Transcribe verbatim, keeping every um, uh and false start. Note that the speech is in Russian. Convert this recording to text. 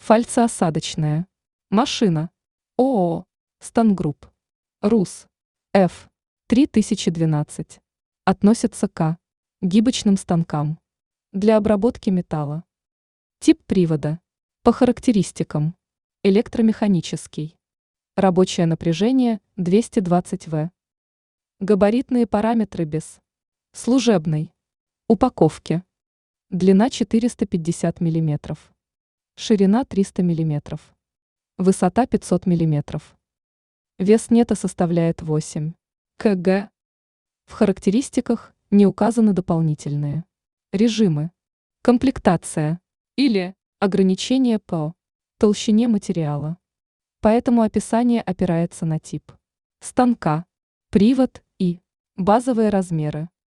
Фальцеосадочная. Машина. ООО «Стангрупп». РУС. Ф. три тысячи двенадцать. Относится к гибочным станкам для обработки металла. Тип привода. По характеристикам. Электромеханический. Рабочее напряжение двести двадцать вольт. Габаритные параметры без. Служебной. Упаковки. Длина четыреста пятьдесят миллиметров. Ширина триста миллиметров. Высота пятьсот миллиметров. Вес нета составляет восемь килограмм. В характеристиках не указаны дополнительные режимы. Комплектация или ограничения по толщине материала. Поэтому описание опирается на тип станка, привод и базовые размеры.